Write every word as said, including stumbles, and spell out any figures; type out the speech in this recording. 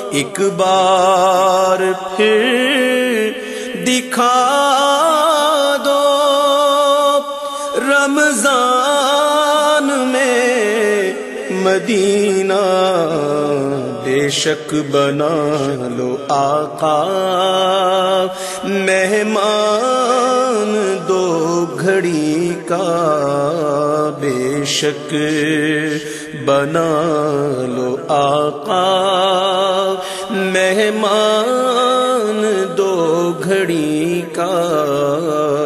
एक बार फिर दिखा दो रमजान में मदीना, बेशक बना लो आका मेहमान दो घड़ी का, बेशक बना लो आका मेहमान दो घड़ी का।